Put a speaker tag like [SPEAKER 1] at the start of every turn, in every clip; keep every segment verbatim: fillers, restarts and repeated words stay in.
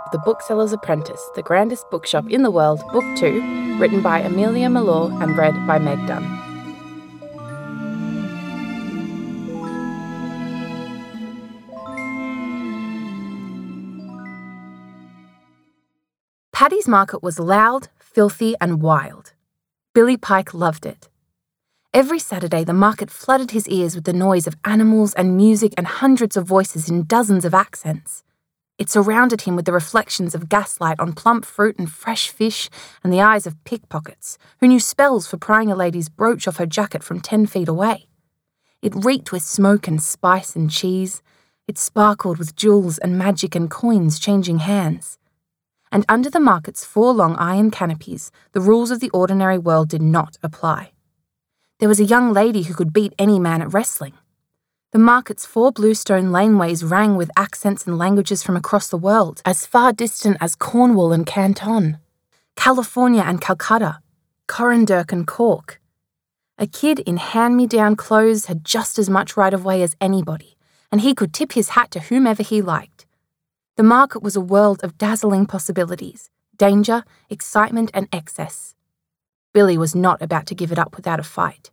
[SPEAKER 1] The Bookseller's Apprentice, The Grandest Bookshop in the World, Book two, written by Amelia Mallour and read by Meg Dunn. Paddy's Market was loud, filthy and wild. Billy Pike loved it. Every Saturday the market flooded his ears with the noise of animals and music and hundreds of voices in dozens of accents. It surrounded him with the reflections of gaslight on plump fruit and fresh fish and the eyes of pickpockets who knew spells for prying a lady's brooch off her jacket from ten feet away. It reeked with smoke and spice and cheese. It sparkled with jewels and magic and coins changing hands. And under the market's four long iron canopies, the rules of the ordinary world did not apply. There was a young lady who could beat any man at wrestling. The market's four bluestone laneways rang with accents and languages from across the world, as far distant as Cornwall and Canton, California and Calcutta, Corandurk and Cork. A kid in hand-me-down clothes had just as much right of way as anybody, and he could tip his hat to whomever he liked. The market was a world of dazzling possibilities, danger, excitement and excess. Billy was not about to give it up without a fight.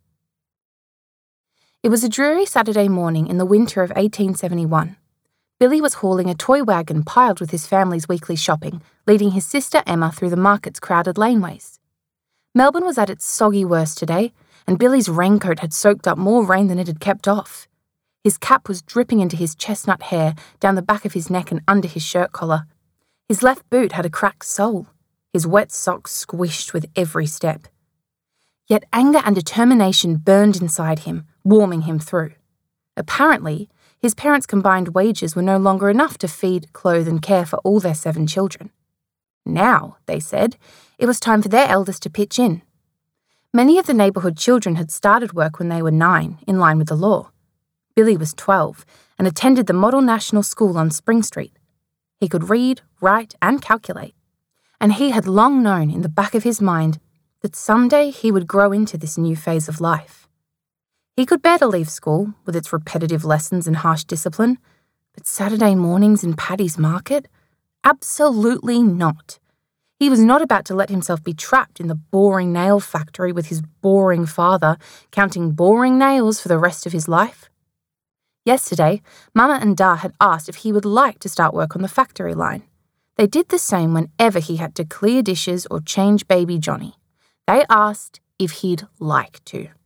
[SPEAKER 1] It was a dreary Saturday morning in the winter of eighteen seventy-one. Billy was hauling a toy wagon piled with his family's weekly shopping, leading his sister Emma through the market's crowded laneways. Melbourne was at its soggy worst today, and Billy's raincoat had soaked up more rain than it had kept off. His cap was dripping into his chestnut hair, down the back of his neck and under his shirt collar. His left boot had a cracked sole. His wet socks squished with every step. Yet anger and determination burned inside him, warming him through. Apparently, his parents' combined wages were no longer enough to feed, clothe and care for all their seven children. Now, they said, it was time for their eldest to pitch in. Many of the neighbourhood children had started work when they were nine, in line with the law. Billy was twelve and attended the Model National School on Spring Street. He could read, write and calculate. And he had long known in the back of his mind that someday he would grow into this new phase of life. He could bear to leave school, with its repetitive lessons and harsh discipline, but Saturday mornings in Paddy's Market? Absolutely not. He was not about to let himself be trapped in the boring nail factory with his boring father, counting boring nails for the rest of his life. Yesterday, Mama and Da had asked if he would like to start work on the factory line. They did the same whenever he had to clear dishes or change baby Johnny. They asked if he'd like to.